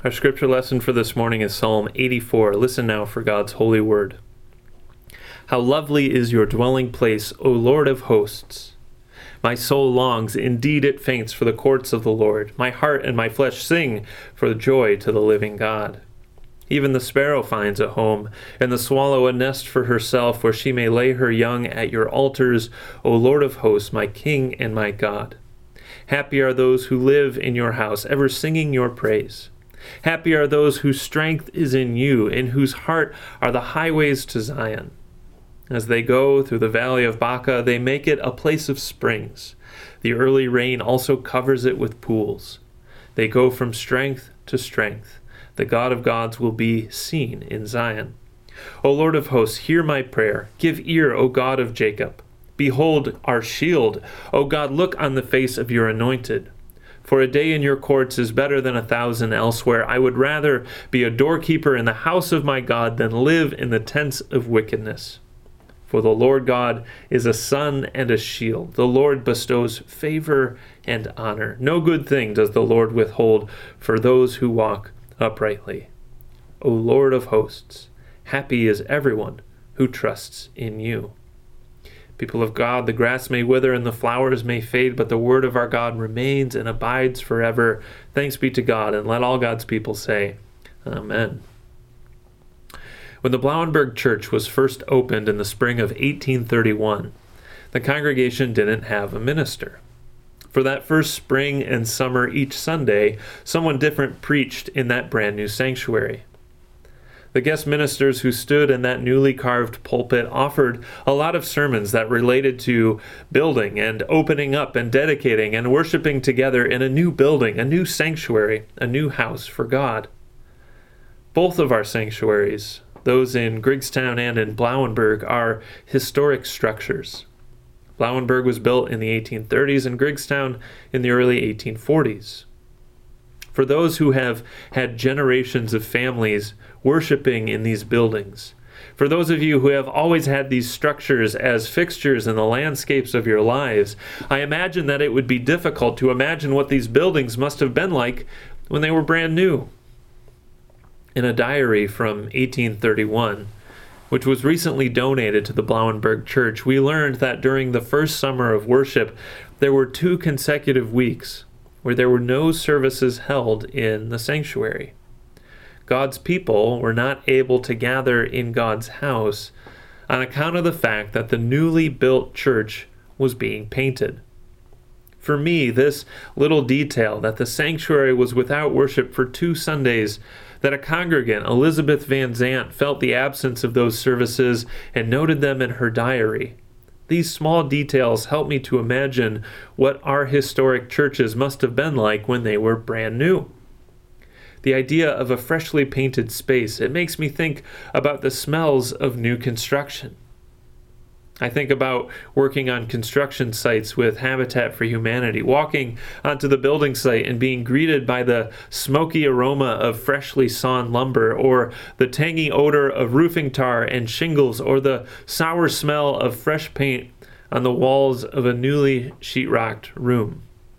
Our scripture lesson for this morning is Psalm 84. Listen now for God's holy word. How lovely is your dwelling place, O Lord of hosts! My soul longs, indeed it faints, for the courts of the Lord. My heart and my flesh sing for joy to the living God. Even the sparrow finds a home, and the swallow a nest for herself, where she may lay her young at your altars, O Lord of hosts, my King and my God. Happy are those who live in your house, ever singing your praise. Happy are those whose strength is in you, in whose heart are the highways to Zion. As they go through the valley of Baca, they make it a place of springs. The early rain also covers it with pools. They go from strength to strength. The God of gods will be seen in Zion. O Lord of hosts, hear my prayer. Give ear, O God of Jacob. Behold our shield. O God, look on the face of your anointed. For a day in your courts is better than 1,000 elsewhere. I would rather be a doorkeeper in the house of my God than live in the tents of wickedness. For the Lord God is a sun and a shield. The Lord bestows favor and honor. No good thing does the Lord withhold for those who walk uprightly. O Lord of hosts, happy is everyone who trusts in you. People of God, the grass may wither and the flowers may fade, but the word of our God remains and abides forever. Thanks be to God, and let all God's people say, Amen. When the Blauenberg Church was first opened in the spring of 1831, the congregation didn't have a minister. For that first spring and summer, each Sunday, someone different preached in that brand new sanctuary. The guest ministers who stood in that newly carved pulpit offered a lot of sermons that related to building and opening up and dedicating and worshiping together in a new building, a new sanctuary, a new house for God. Both of our sanctuaries, those in Griggstown and in Blauenberg, are historic structures. Blauenberg was built in the 1830s and Griggstown in the early 1840s. For those who have had generations of families worshiping in these buildings, for those of you who have always had these structures as fixtures in the landscapes of your lives, I imagine that it would be difficult to imagine what these buildings must have been like when they were brand new. In a diary from 1831, which was recently donated to the Blauenberg Church, we learned that during the first summer of worship, there were 2 consecutive weeks where there were no services held in the sanctuary. God's people were not able to gather in God's house on account of the fact that the newly built church was being painted. For me, this little detail that the sanctuary was without worship for 2 Sundays, that a congregant, Elizabeth Van Zant, felt the absence of those services and noted them in her diary. These small details help me to imagine what our historic churches must have been like when they were brand new. The idea of a freshly painted space, it makes me think about the smells of new construction. I think about working on construction sites with Habitat for Humanity, walking onto the building site and being greeted by the smoky aroma of freshly sawn lumber, or the tangy odor of roofing tar and shingles, or the sour smell of fresh paint on the walls of a newly sheetrocked room.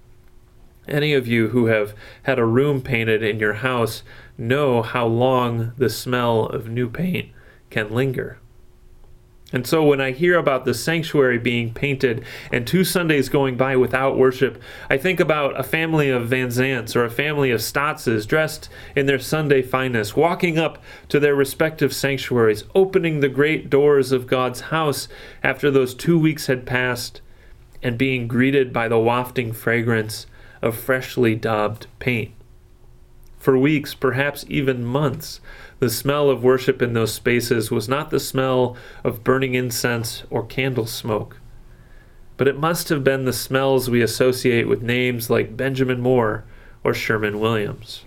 Any of you who have had a room painted in your house know how long the smell of new paint can linger. And so when I hear about the sanctuary being painted and 2 Sundays going by without worship, I think about a family of Van Zants or a family of Stotzes dressed in their Sunday finest, walking up to their respective sanctuaries, opening the great doors of God's house after those 2 weeks had passed, and being greeted by the wafting fragrance of freshly daubed paint. For weeks, perhaps even months, the smell of worship in those spaces was not the smell of burning incense or candle smoke, but it must have been the smells we associate with names like Benjamin Moore or Sherman Williams.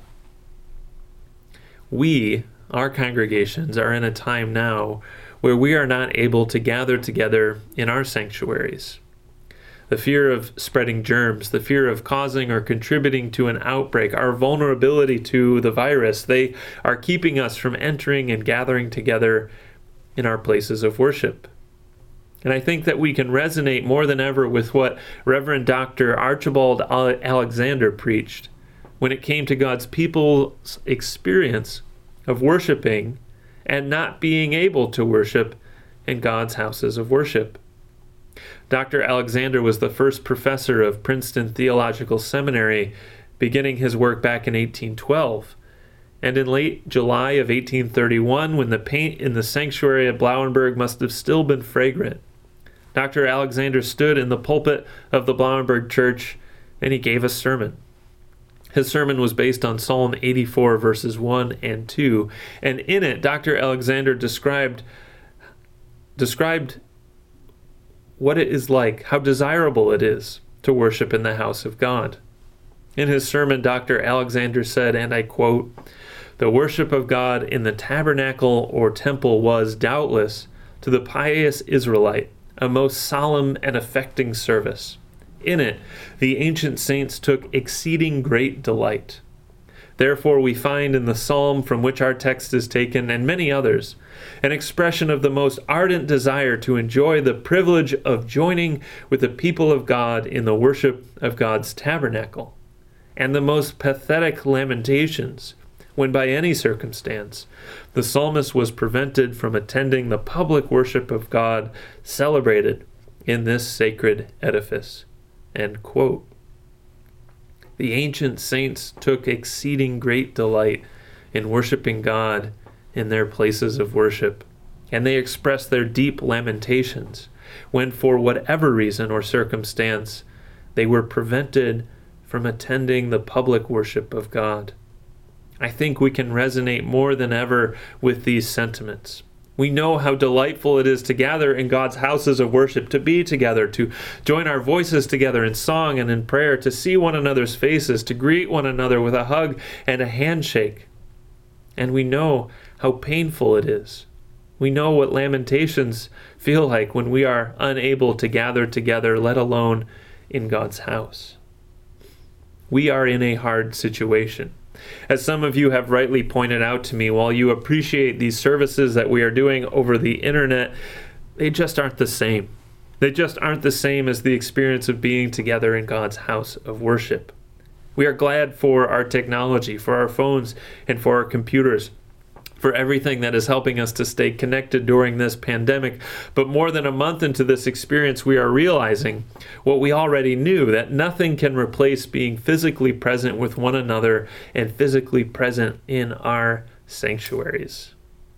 We, our congregations, are in a time now where we are not able to gather together in our sanctuaries. The fear of spreading germs, the fear of causing or contributing to an outbreak, our vulnerability to the virus, they are keeping us from entering and gathering together in our places of worship. And I think that we can resonate more than ever with what Reverend Dr. Archibald Alexander preached when it came to God's people's experience of worshiping and not being able to worship in God's houses of worship. Dr. Alexander was the first professor of Princeton Theological Seminary, beginning his work back in 1812. And in late July of 1831, when the paint in the sanctuary at Blauenberg must have still been fragrant, Dr. Alexander stood in the pulpit of the Blauenberg Church and he gave a sermon. His sermon was based on Psalm 84, verses 1 and 2, and in it, Dr. Alexander described what it is like, how desirable it is to worship in the house of God. In his sermon, Dr. Alexander said, and I quote, "The worship of God in the tabernacle or temple was, doubtless, to the pious Israelite, a most solemn and affecting service. In it, the ancient saints took exceeding great delight. Therefore, we find in the psalm from which our text is taken, and many others, an expression of the most ardent desire to enjoy the privilege of joining with the people of God in the worship of God's tabernacle, and the most pathetic lamentations when by any circumstance the psalmist was prevented from attending the public worship of God celebrated in this sacred edifice." End quote. The ancient saints took exceeding great delight in worshiping God in their places of worship, and they expressed their deep lamentations when, for whatever reason or circumstance, they were prevented from attending the public worship of God. I think we can resonate more than ever with these sentiments. We know how delightful it is to gather in God's houses of worship, to be together, to join our voices together in song and in prayer, to see one another's faces, to greet one another with a hug and a handshake. And we know how painful it is. We know what lamentations feel like when we are unable to gather together, let alone in God's house. We are in a hard situation. As some of you have rightly pointed out to me, while you appreciate these services that we are doing over the internet, they just aren't the same. They just aren't the same as the experience of being together in God's house of worship. We are glad for our technology, for our phones, and for our computers, for everything that is helping us to stay connected during this pandemic. But more than a month into this experience, we are realizing what we already knew, that nothing can replace being physically present with one another and physically present in our sanctuaries.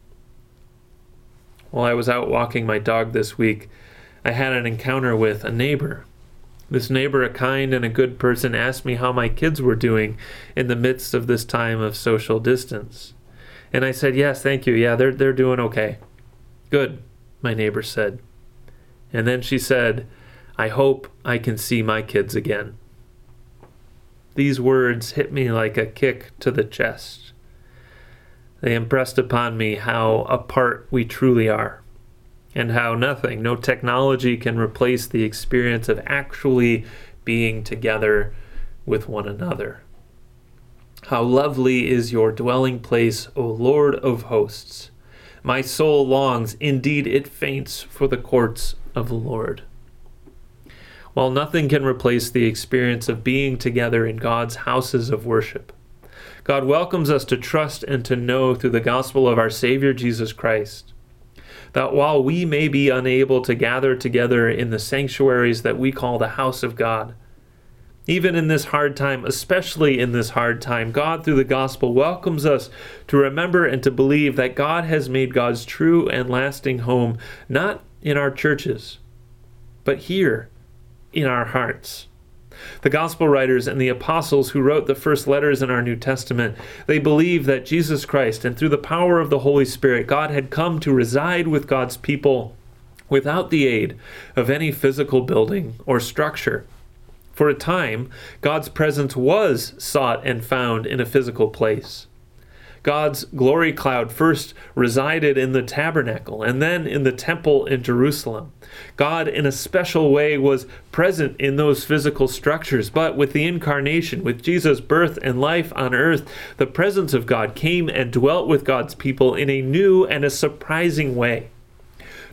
While I was out walking my dog this week, I had an encounter with a neighbor. This neighbor, a kind and a good person, asked me how my kids were doing in the midst of this time of social distance. And I said, "Yes, thank you. Yeah, they're doing okay." "Good," my neighbor said. And then she said, "I hope I can see my kids again." These words hit me like a kick to the chest. They impressed upon me how apart we truly are, and how nothing, no technology can replace the experience of actually being together with one another. How lovely is your dwelling place, O Lord of hosts. My soul longs, indeed it faints, for the courts of the Lord. While nothing can replace the experience of being together in God's houses of worship, God welcomes us to trust and to know through the gospel of our Savior Jesus Christ that while we may be unable to gather together in the sanctuaries that we call the house of God, even in this hard time, especially in this hard time, God, through the gospel, welcomes us to remember and to believe that God has made God's true and lasting home, not in our churches, but here in our hearts. The gospel writers and the apostles who wrote the first letters in our New Testament, they believed that Jesus Christ, and through the power of the Holy Spirit, God had come to reside with God's people without the aid of any physical building or structure. For a time, God's presence was sought and found in a physical place. God's glory cloud first resided in the tabernacle and then in the temple in Jerusalem. God, in a special way, was present in those physical structures, but with the incarnation, with Jesus' birth and life on earth, the presence of God came and dwelt with God's people in a new and a surprising way.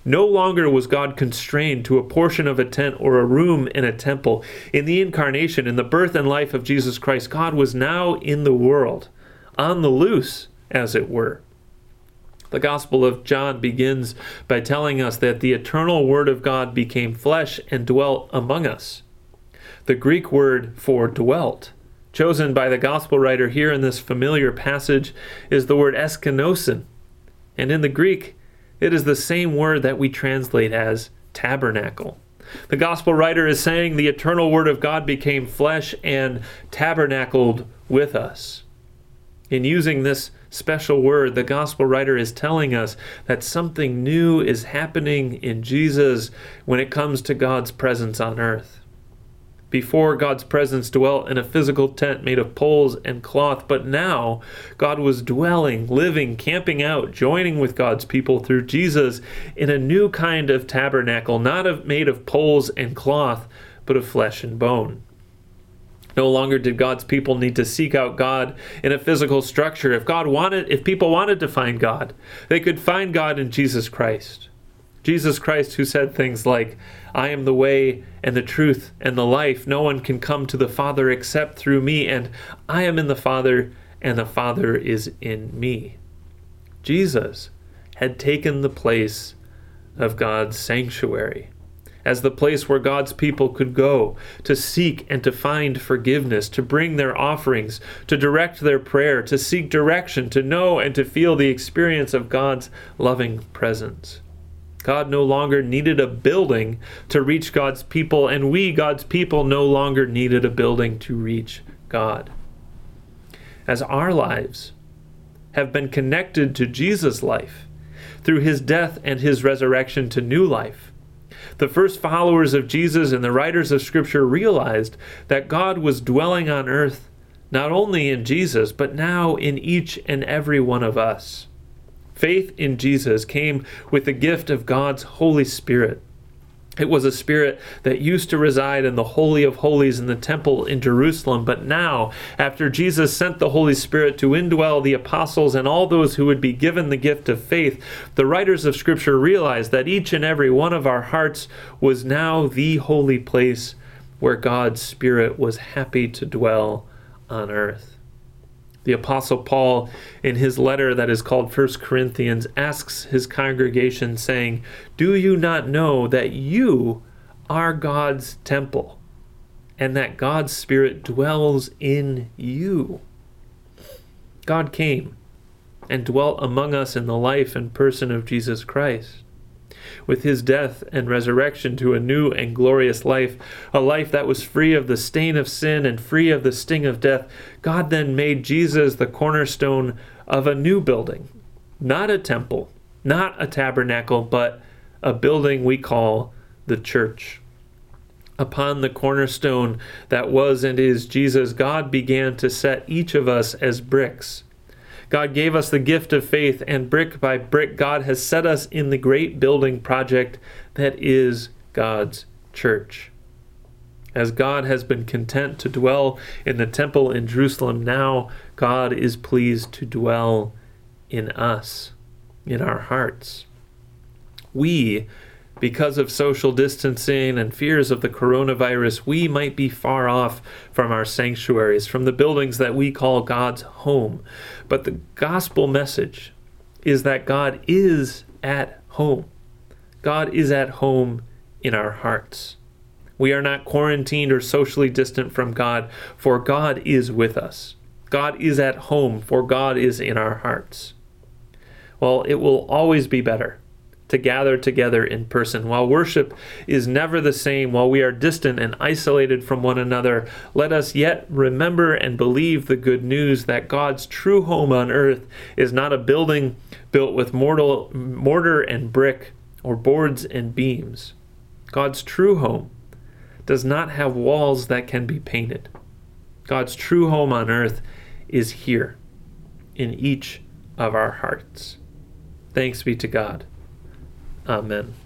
No longer was God constrained to a portion of a tent or a room in a temple. In the incarnation, in the birth and life of Jesus Christ, God was now in the world, on the loose, as it were. The Gospel of John begins by telling us that the eternal Word of God became flesh and dwelt among us. The Greek word for dwelt, chosen by the Gospel writer here in this familiar passage, is the word eskenosin. And in the Greek, it is the same word that we translate as tabernacle. The Gospel writer is saying the eternal Word of God became flesh and tabernacled with us. In using this special word, the Gospel writer is telling us that something new is happening in Jesus when it comes to God's presence on earth. Before, God's presence dwelt in a physical tent made of poles and cloth, but now God was dwelling, living, camping out, joining with God's people through Jesus in a new kind of tabernacle, not made of poles and cloth, but of flesh and bone. No longer did God's people need to seek out God in a physical structure. If people wanted to find God, they could find God in Jesus Christ. Jesus Christ, who said things like, "I am the way and the truth and the life. No one can come to the Father except through me, and I am in the Father, and the Father is in me." Jesus had taken the place of God's sanctuary as the place where God's people could go to seek and to find forgiveness, to bring their offerings, to direct their prayer, to seek direction, to know and to feel the experience of God's loving presence. God no longer needed a building to reach God's people, and we, God's people, no longer needed a building to reach God. As our lives have been connected to Jesus' life through his death and his resurrection to new life, the first followers of Jesus and the writers of Scripture realized that God was dwelling on earth not only in Jesus, but now in each and every one of us. Faith in Jesus came with the gift of God's Holy Spirit. It was a spirit that used to reside in the Holy of Holies in the temple in Jerusalem, but now, after Jesus sent the Holy Spirit to indwell the apostles and all those who would be given the gift of faith, the writers of Scripture realized that each and every one of our hearts was now the holy place where God's Spirit was happy to dwell on earth. The Apostle Paul, in his letter that is called 1 Corinthians, asks his congregation, saying, "Do you not know that you are God's temple, and that God's Spirit dwells in you?" God came and dwelt among us in the life and person of Jesus Christ. With his death and resurrection to a new and glorious life, a life that was free of the stain of sin and free of the sting of death, God then made Jesus the cornerstone of a new building, not a temple, not a tabernacle, but a building we call the church. Upon the cornerstone that was and is Jesus, God began to set each of us as bricks. God gave us the gift of faith, and brick by brick, God has set us in the great building project that is God's church. As God has been content to dwell in the temple in Jerusalem, now God is pleased to dwell in us, in our hearts. We, because of social distancing and fears of the coronavirus, we might be far off from our sanctuaries, from the buildings that we call God's home. But the gospel message is that God is at home. God is at home in our hearts. We are not quarantined or socially distant from God, for God is with us. God is at home, for God is in our hearts. Well, it will always be better to gather together in person. While worship is never the same, while we are distant and isolated from one another, let us yet remember and believe the good news that God's true home on earth is not a building built with mortar and brick or boards and beams. God's true home does not have walls that can be painted. God's true home on earth is here in each of our hearts. Thanks be to God. Amen.